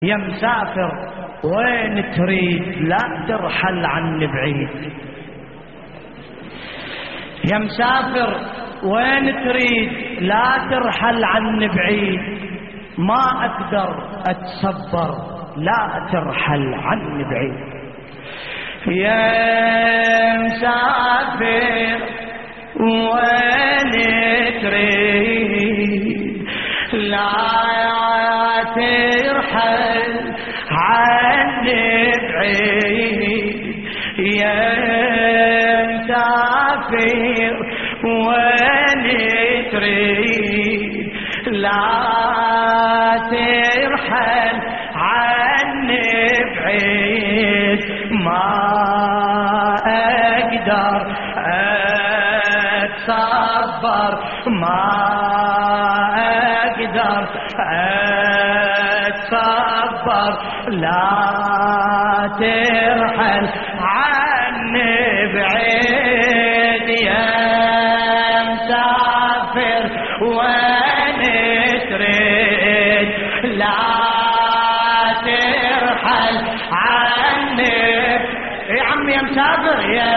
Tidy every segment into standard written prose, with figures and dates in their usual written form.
يا مسافر وين تريد لا ترحل عني بعيد. يا مسافر وين تريد لا ترحل عني بعيد، ما أقدر أتصبر لا ترحل عني بعيد. يا مسافر وين تريد لا ترحل عني بعيد. يا مسافر وين تريد لا ترحل عني بعيد، ما أقدر أتصبر ما أقدر أتصبر لا ترحل عني بعيد. يا مسافر وين تريد لا ترحل عني. يا عمي يا مسافر يا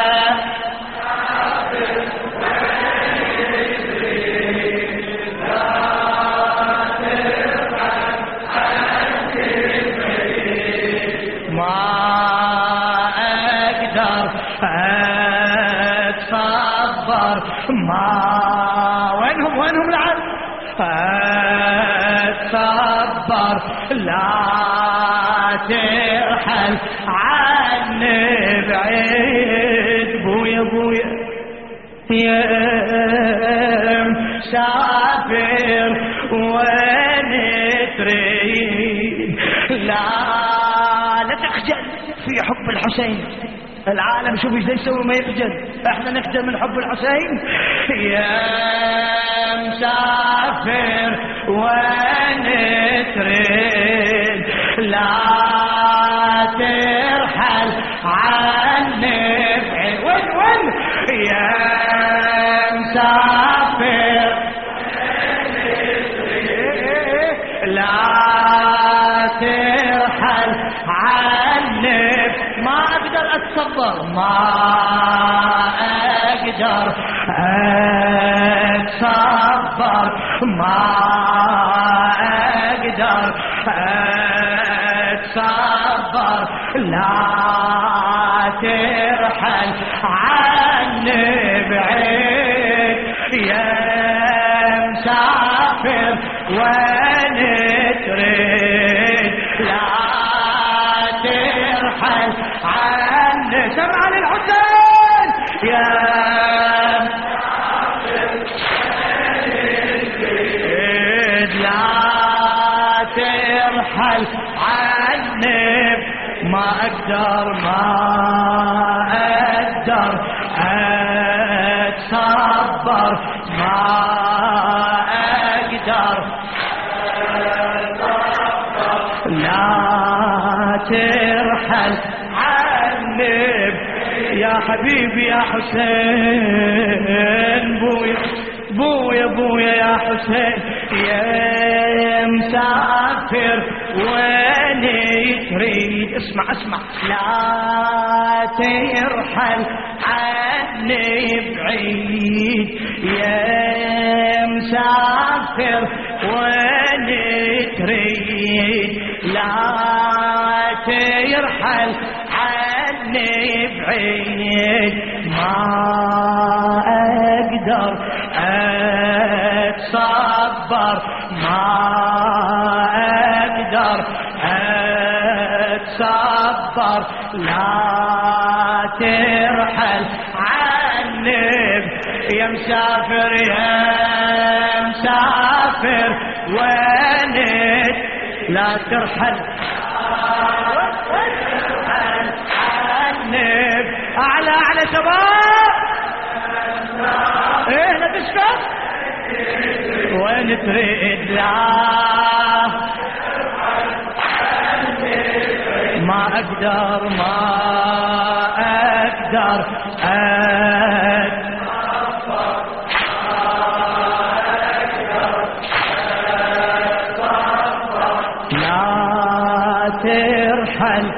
ما وينهم العد أتصبر لا ترحل عني بعيد. بويا يا مسافر وين تريد لا تخجل في حب الحسين. العالم شوف ايش يسوي ما يخجل، احنا نخجل من حب الحسين. يا مسافر وين تريد لا ترحل عني بعيد. وين يا مسافر لا ترحل عني، ما أقدر أتصبر ما أقدر أتصبر ما أقدر أتصبر لا ترحل عني بعيد. يا مسافر وين تريد لا ترحل عني. سمع للحسين يا لا ترحل عني، ما أقدر أتصبر ما أقدر لا ترحل عني. يا حبيبي يا حسين بويا يا حسين. يا مسافر وين تريد اسمع لا ترحل عني بعيد. يا مسافر وين تريد لا ترحل عني بعيد، ما أقدر أتصبر ما أقدر أتصبر لا ترحل عني. يا مسافر وين لا ترحل عني. أعلى شباب ايه لا تسكت. وين تريد لا ما أقدر لا ترحل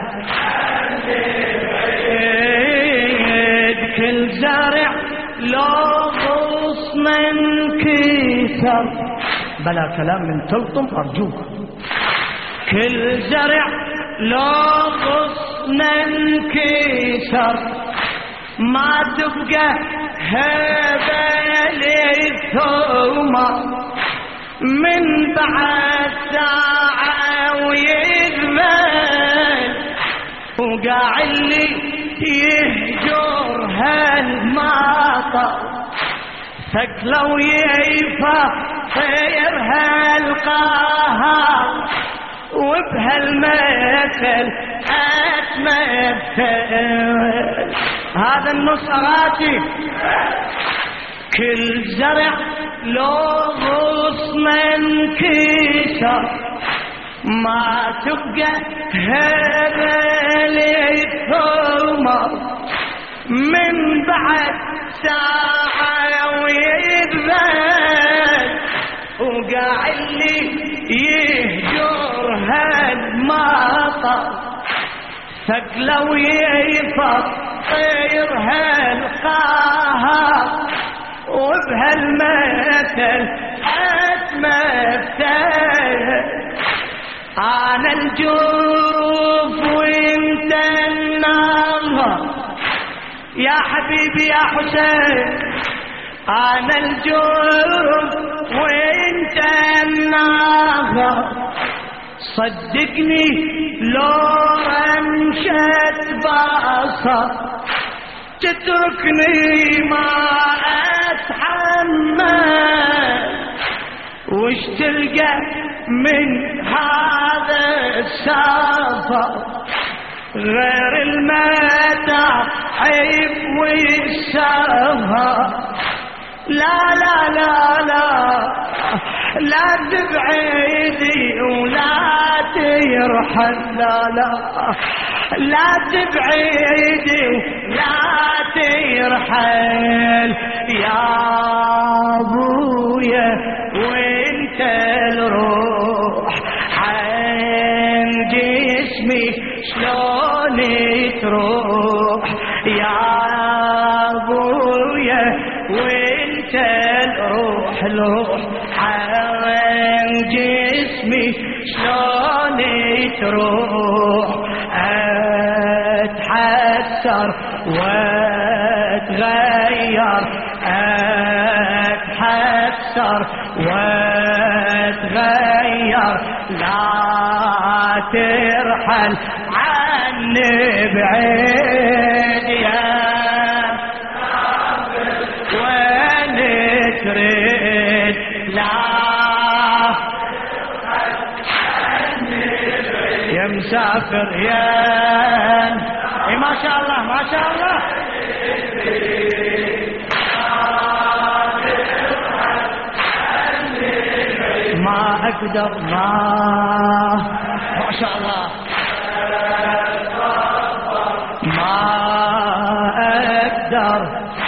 كل زرع لو غصن انكسر. بلا كلام من تلطم أرجوك. كل زرع لو غصن انكسر ما تبقى هذا للثومة من بعد ساعة ويذبل وقاع اللي يهجر هالمطر ثقله ويفطر هالقهر وبهالمثل أتمثل. هذا النص أغاتي. كل زرع لو غصن انكسر ما تبقى هذا الثمر من بعد ساعة ويذبل وقاع اللي يهجر هالمطر ثقله ويفطر هالقهر وبهالمثل أتمثل. أنا الجوف وانت النهر يا حبيبي يا حسين. أنا الجوف وانت النهر صدقني لو رمشت بصر تتركني ما أتحمل. وش تلقى من هذا السفر غير المتاعب والسهر. لا لا لا لا لا تبعدي ولا ترحل. لا لا لا تبعدي ولا ترحل يا ابويا وانت الروح عن جسمي شلون تروح يا ابويا وانت الروح عن جسمي شلون تروح. اتحسر واتغير اتحسر واتغير لا ترحل عني بعيد يا وين تريد. لا يا مسافر يا ما شاء الله ما شاء الله. ما أقدر ما شاء الله ما أقدر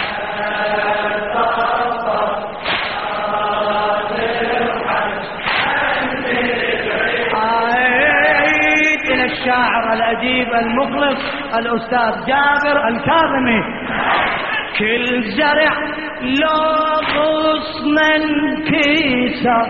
أعيد إلى الشاعر الأديب المخلص الأستاذ جابر الكاظمي. كل زرع لو غصن انكسر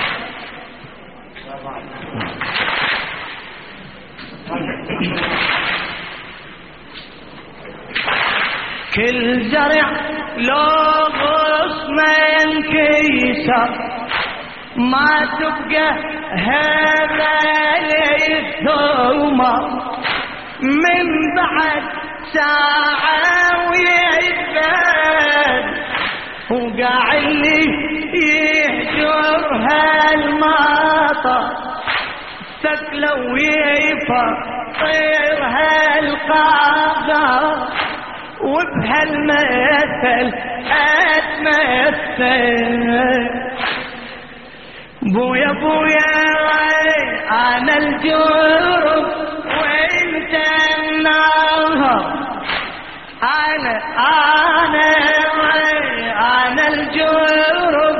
كل زرع لو غصن انكسر ما تبقى هذا الثمر من بعد ساعة ويذبل وقاع اللي يهجر هالمطر ثقله ويفطر هالقهر وبهالمثل أتمثل. بويا بويا أنا الجرب وانت النهر. أنا الجرب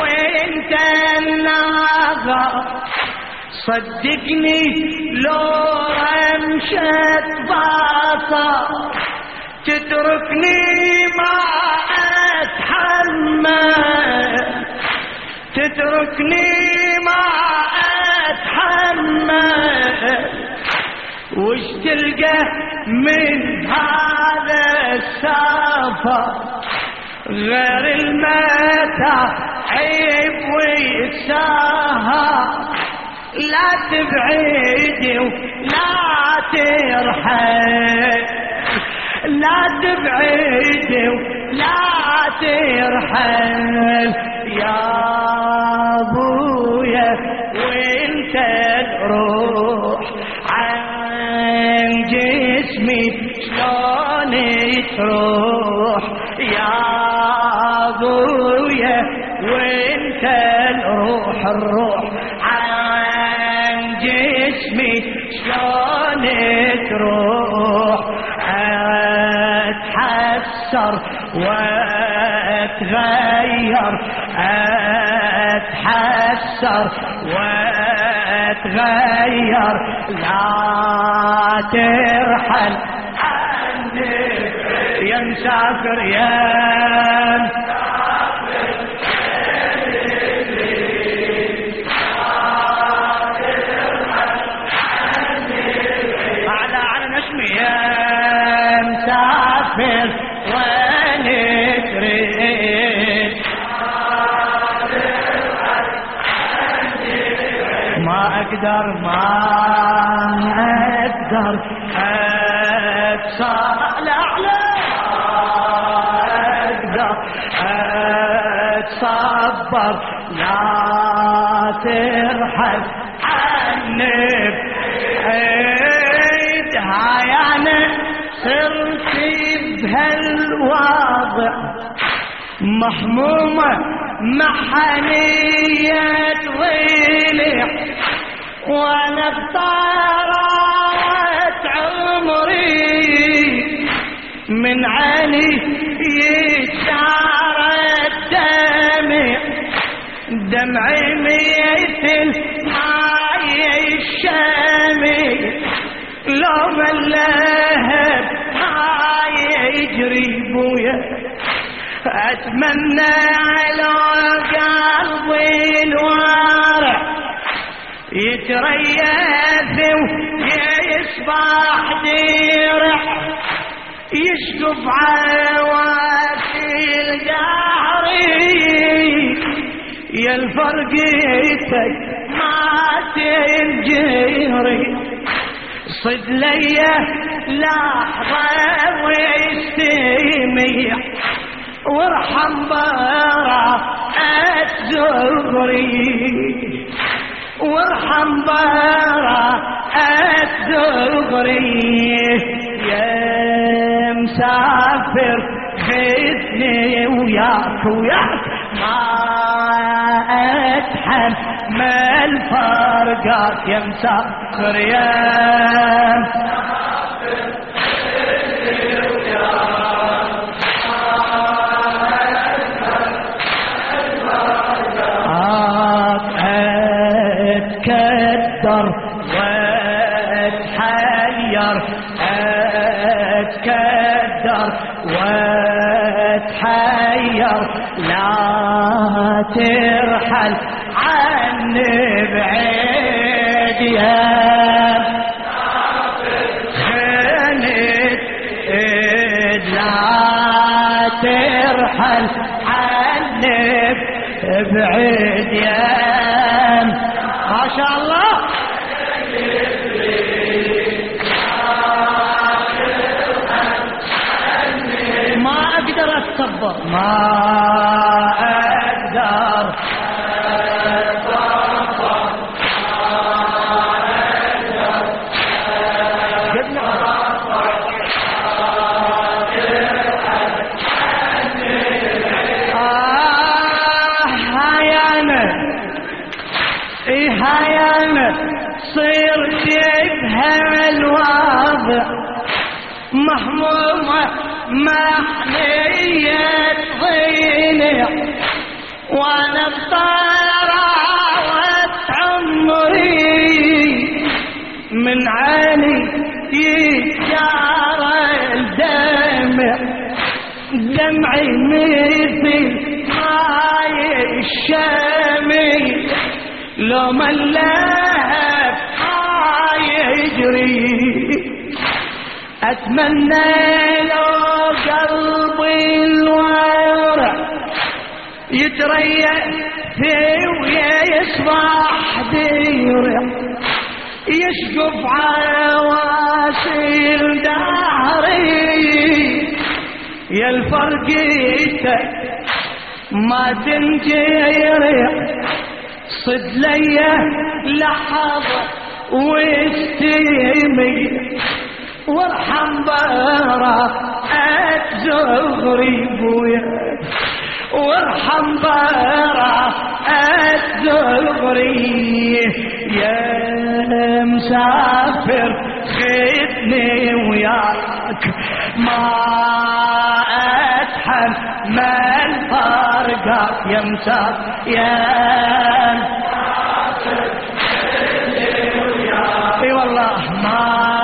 وانت النهر صدقني لو مشت باصة تتركني ما أتحمل، تتركني ما أتحمل، وش تلقى من هذا السفر غير المتاعب ويساها. لا تبعدي ولا ترحل، لا تبعدي ولا ترحل يا ابويا، وانت الروح عن جسمي شلون تروح يا ابويا، وانت الروح الروح عن جسمي شلون تروح. اتحسر واتغير، اتحسر واتغير، لا ترحل عني يا مسافر يا مسافر وين تريد. ما اقدر اتصالح، لا اقدر اتصبر، لا ترحل عني بعيد. هاي انا صرت بهالوضع محمومة محنية ضلع، وانا بطارات عمري من عيني يتشارد دمعي مثل ماي الشامي، لو ملهب ما يجري بويا. اتمنى على قلبي الوارع يتريث ويصبح ديرع، يشقف عواسي القهري يا الفرقتك ما تنجري. صد ليا لحظة واستميع، وارحم براءة زغري، وارحم براءة زغري يا مسافر خذني وياك وياك، ما اتحمل فرقات يا مسافر يا اتكدر واتحير، اتكدر واتحير، لا ترحل عني بعيد يا خنت، لا ترحل عني بعيد يا ما شاء الله. ما اقدر اتصبر، ما اقدر هاي انا صرت بهالوضع محمومة محنية ضلع، وانا بطراوة عمري من من عيني يتجارى الدمع، دمعي مثل ماي الشامي، لو ما اللهب يجري، اتمنى لو قلبي الورع يتريأ فيه ويصبح ديرع، يشقف عواسل دهري، يا الفرقيته ما تنجرع، صد ليه لحظة واستمي، وارحم براءة زغري بويا، وارحم براءة زغري، يا مسافر خدني وياك، ما اتحمل فرقك يا مسافر، يا مسافر خدني وياك، اي والله ما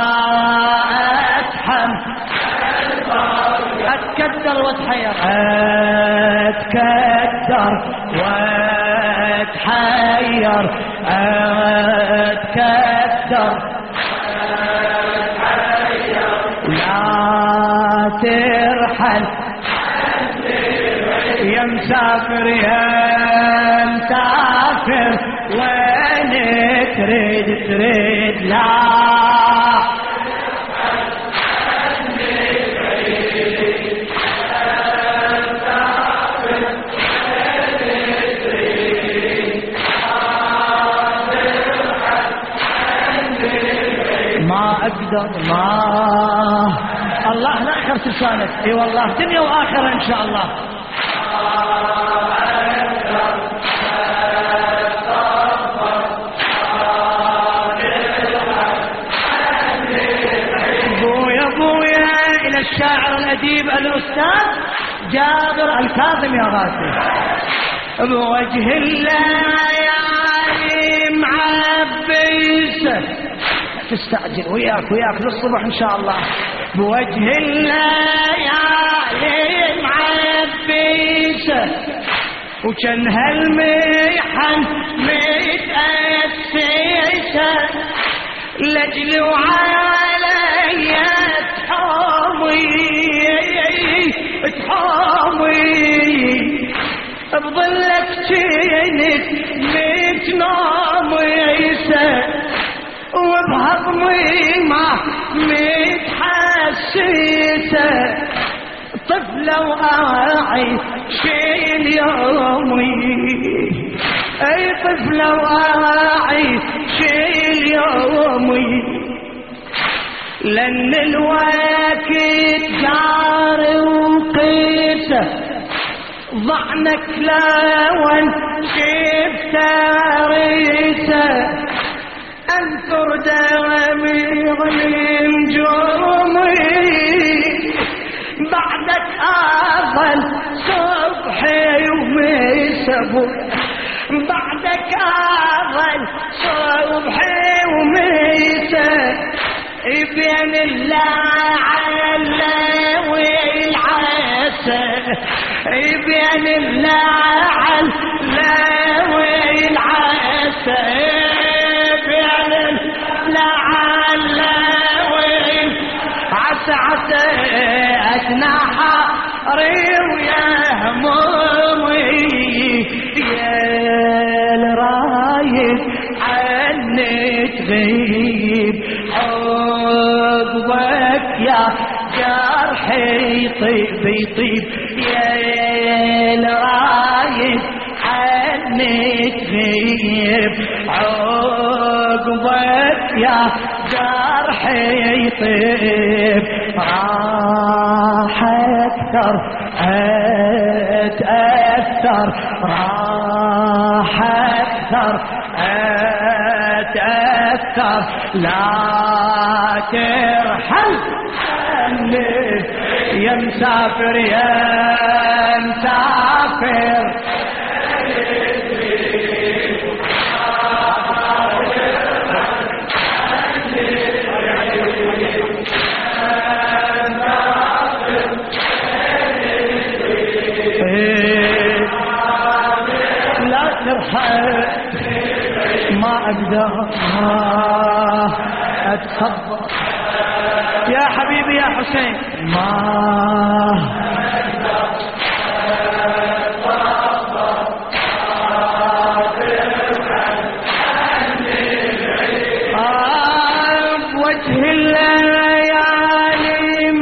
اتحمل فرقك، اتكدر واتحير، اتكدر واتحير، اتكدر لا ترحل يا مسافر، يا مسافر، وين تريد لا اقدر، ما الله لا اخر لسانك، اي والله دنيا واخره ان شاء الله. بويا بويا الى الشاعر الاديب الاستاذ جابر الكاظم يا غاسي، بوجه الليالي معبيسه، تستعجل وياك للصبح ان شاء الله، بوجه الليالي معبيسه، وكان هالميحن متأسسه، لاجل وعلي تحامي، بظلك كنت متناميسه، وبهضمي ما متحسسه، طفلة وأعيش اليومي، أي طفلة وأعيش اليومي، لأن الوقت جار وقيسه، ضعنك لون شفت ريسه، انثر دمي من جرمي، بعدك اظل صبحي ومسبوع، بعدك اظل صبحي ومسبوع، بين اللعلة والعسى، بين اللعلة والعسى، عسى اتنحى ويا همومي، يا الرايد عني تغيب، حبك يا جرحي يطيب، يا الرايد عني تغيب، عقبك يا جرحي يطيب، راح اكثر اتأثر، راح اكثر اتأثر، لا ترحل عني يا مسافر، يا مسافر، اتصبر يا حبيبي يا حسين ما بوجه الليالي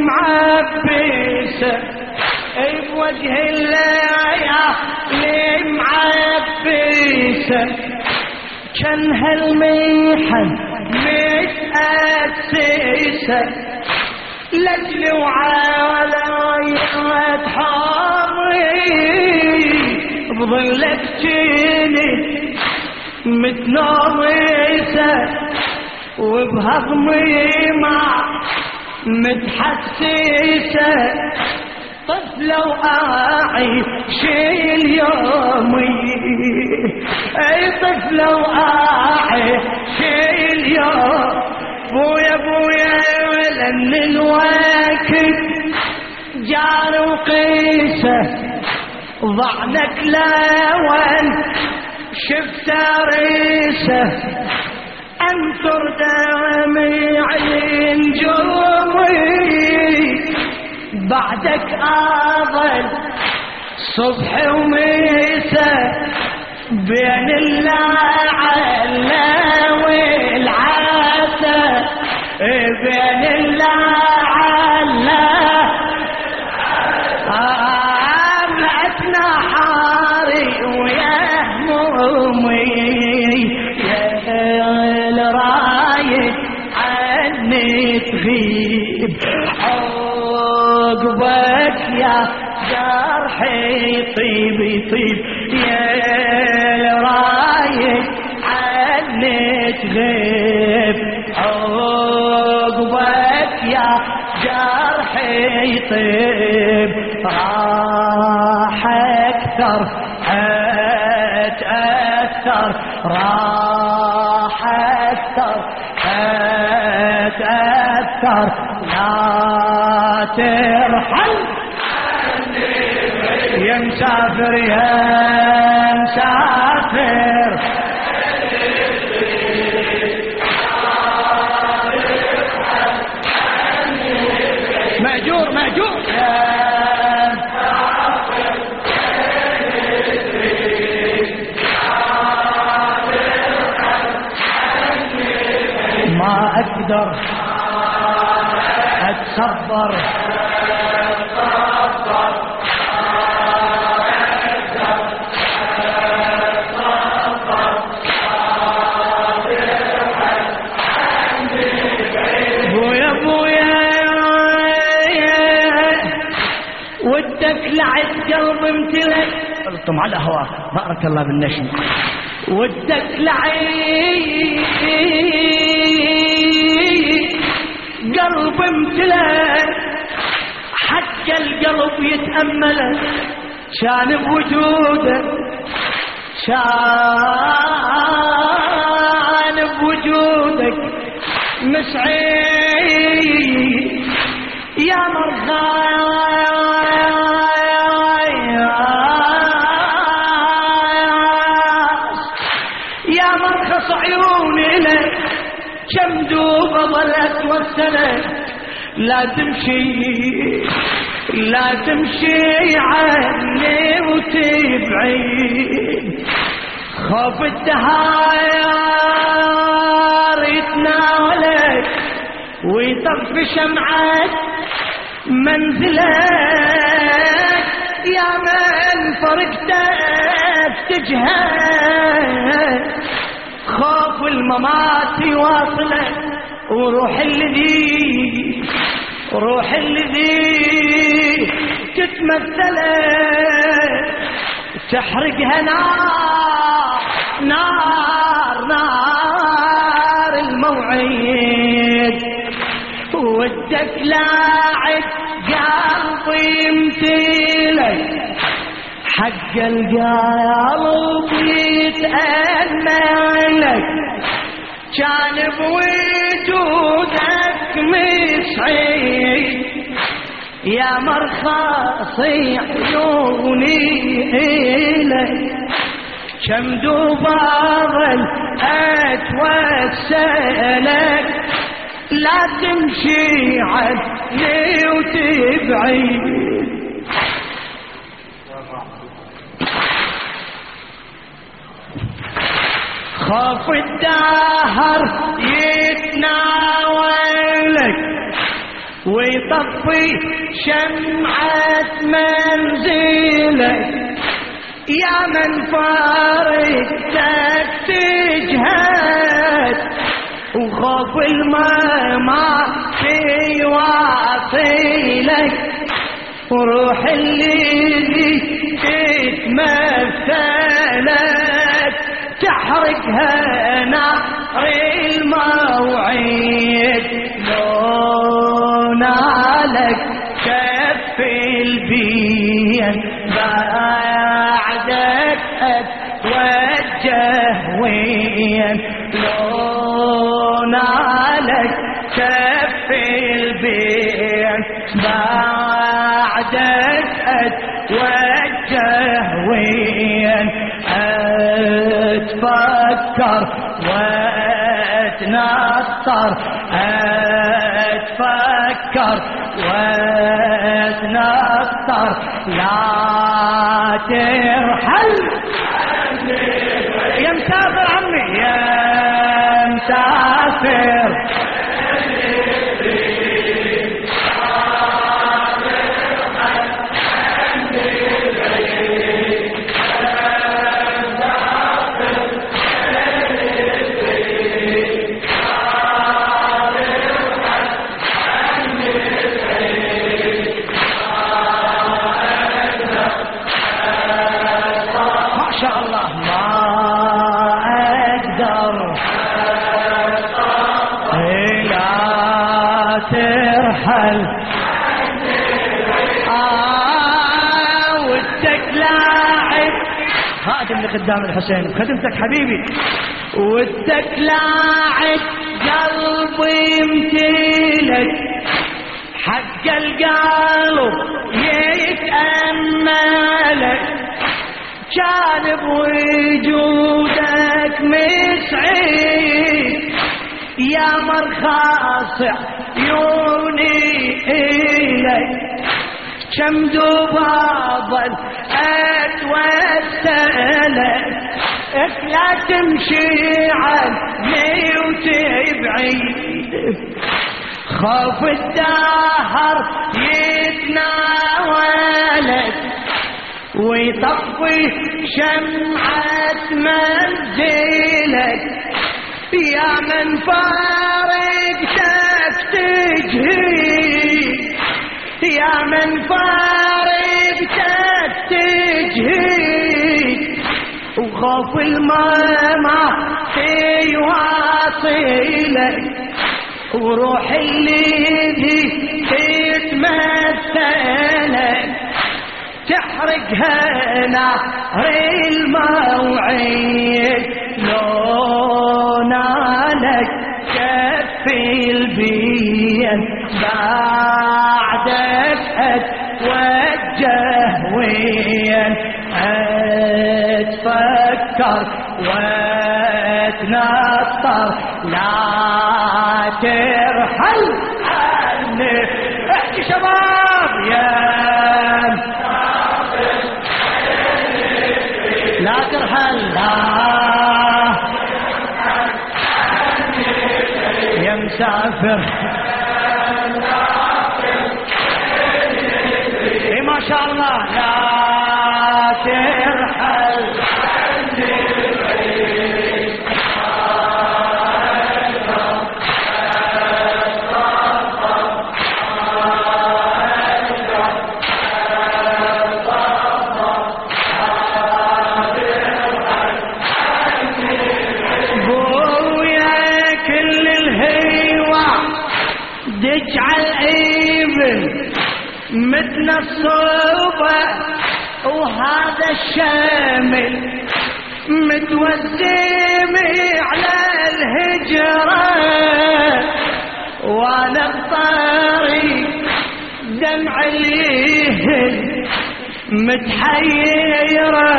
معبسة بوجه الليالي معبسة كان هالميحن متأسسة لجل وعلى حامي بظلك جيني متنوسة وبهضمي مع متحسسة طفلة وأعيش اليومي أي طفلة وأعيش اليوم بويا بويا لأن الوقت جار وقيسة ضعنك لون شفت ريسة أنثر دمعي نجومي بعدك أظل صبح ومساء بين اللعلة والعسى بين اللعلة أثنى حاري ويا همومي يا الرايد عني تغيب عقبك يا جرحي طيب يطيب يا الرايد عني تغيب عقبك يا جرحي طيب راح اكثر اتأثر راح اكثر اتأثر لا ترحل يا مسافر يا مسافر مأجور مأجور ما أقدر أتصبر بويا بويا ودك لعب قلب امتلك قلتم على هوا بارك الله بالنشم ودك لعب قلب امتلك حق القلب يتأملك كان بوجودك كان بوجودك مسعيد يا مرخص عيوني لك كم دوبة ظلت والسنة لا تمشي عني وتبعد خوف الدهار يتناولك ويطفي شمعك منزلك يا من فرقتك تجهد خوف الممات يواصلك وروح الذي تتمثلك تحرقها نار الموعد ودك لاعب قلبي يمتلك حق القلب يتأملك كان بوجودك مسعيد يا مرخصي عيوني إلك كم دوبا ظل أتوسلك لا تمشي عني وتبعد. خاف الدهر يتناولك ويطفي شمعة منزلك، يا من فارقتك تجهد وخاف الممات يواصلك، وروح اللي تتمثلك تحرقها نار الموعد. لو نالك كف البين بعدك اتوجه وين، لو نالك كف البين بعدك اتوجه وين، اتفكر واتنطر، اتفكر واتنطر، لا ترحل يا مسافر عمي يا مسافر. ودك لاعب خادم لقدام الحسين خدمتك حبيبي، ودك لاعب قلبي يمتلك، حق القلب يتأملك، كان بوجودك مسعيد، يا مرخص عيوني إلك، كم دبابا اتوسلك، لا تمشي عني وتبعد، خاف الدهر يتناولك ويطفي شمعة منزلك، يا من فارقتك تجهد، يا من فارقتك تجهد، وخاف الممات يواصلك، وروح اللي تتمثلك تحرقها نار الموعد، لو نالك كف البين بعدك اتوجه وين، اتفكر واتنطر، لا ترحل عني. احكي شباب يا لا ترحل، لا يا مسافر. اي ما شاء الله لا ترحل. تجعل ابن متنصبة وهذا الشامل متوزم على الهجرة، وانا بطريق دمع اليهل متحيرة،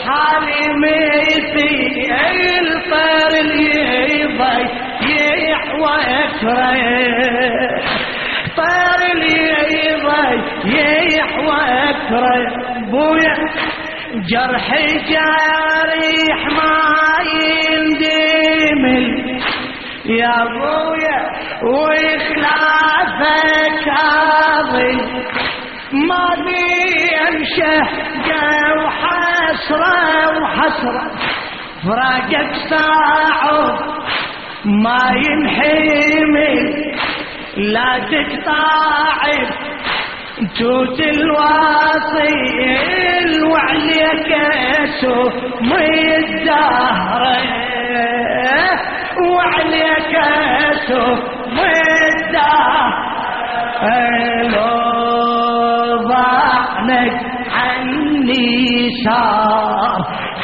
وحالي مثل الطير اللي يضيع وأكره طير يضيح وأكره بويا جرحي جاريح ما يندمل يا بويا وإخلافك هاضل ما بي أمشه وحسرة فراقك صعب ما ينحمل لا تقطع توت الواصل وعليك سم الدهر وعليك سم الدهر لو ضعنك عني صار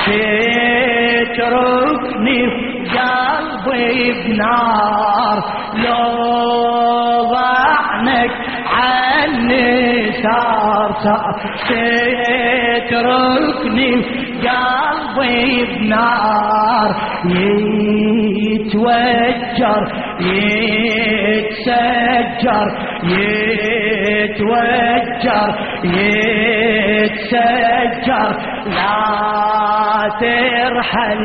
تتركني قلبي بنار لو ضعنك عني صار تتركني قلبي بنار يتوجر يتسجر يتوجر يتسجر لا ترحل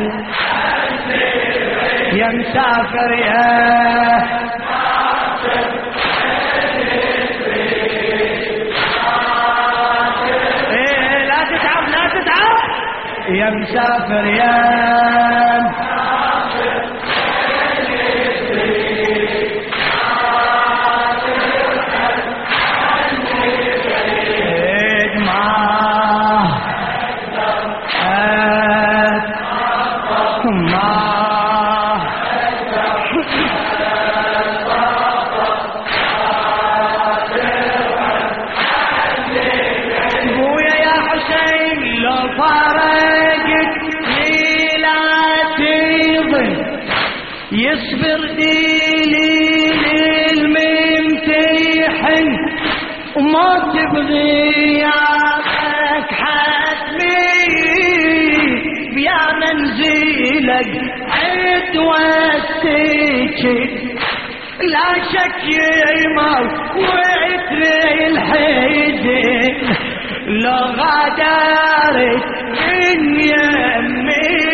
يا مسافر يا يا مسافر يا بويا يا حسين لو فارقت لا تظن يصبر ديلي للممتحن وما تبغي ياك حتمي بيا منزلك عد والسجن لا شك يموت الحزن لو غادرت من يمي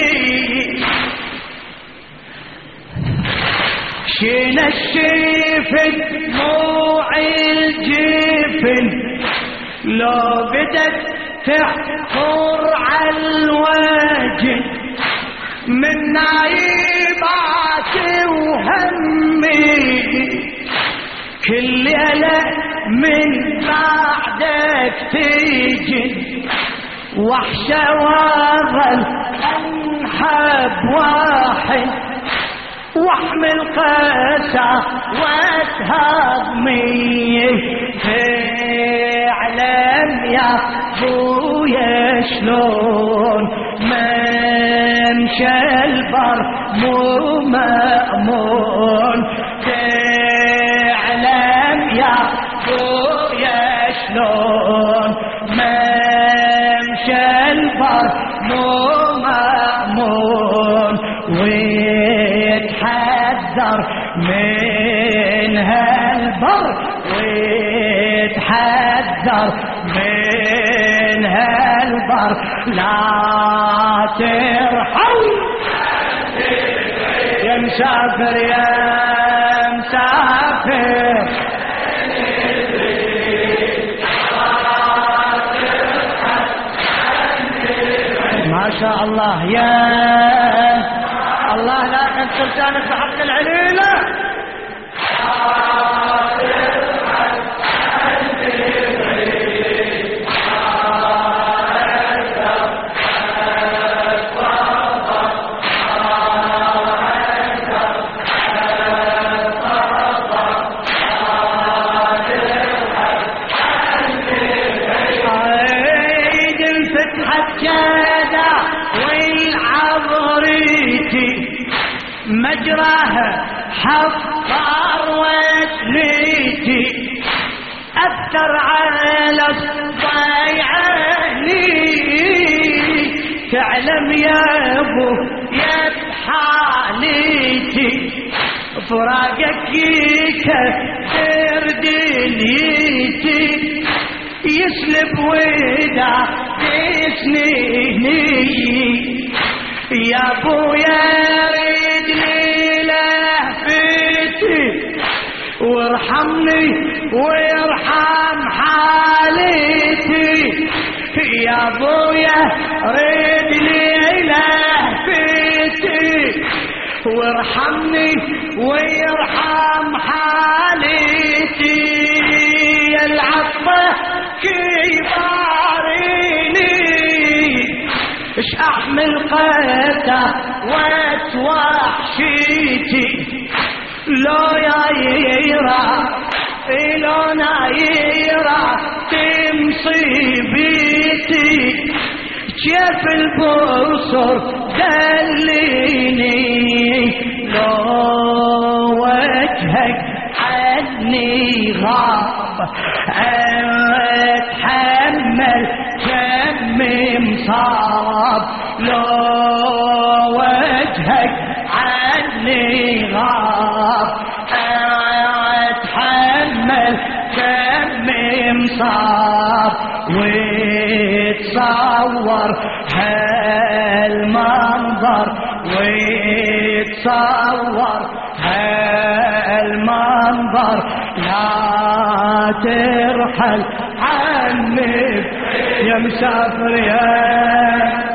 شين الشفت دموع الجفن لو بدت تحفر على الوجه من نايبات وهمي كل ليلة من بعدك تيجي وحشة واظل انحب واحد واحمل قسى واتهضمي تعلم يا ابويا شلون ممشى البر مو مأمون تعلم يا ابويا شلون ممشى البر مو مأمون ويتحذر من هالبر ويتحذر من هالبر لا ترحل يا مسافر يا مسافر ما شاء الله يا الله لا تنسى لسانك بحق العليلة مجراها حفار وسليتي أثر على الضيعاني تعلم يا أبو يا حالتي فراقك يكسر دنيتي يسلب ودع سنيني يا ابويا ريدني لهفتي وارحمني وارحم حالتي يا ابويا ريدني لهفتي وارحمني ويرحم حالتي العطفة كباريني اش احمل قتا واتوحشيتي لو يايرا لو نايرا تمصيبيتي كيف البصر دليني لو وجهك عني غاب اتحمل كم مصاب لو وجهك عني غاب اتحمل كم مصاب ويتصور هالمنظر ويتصور هالمنظر لا ترحل عني يا مسافر يا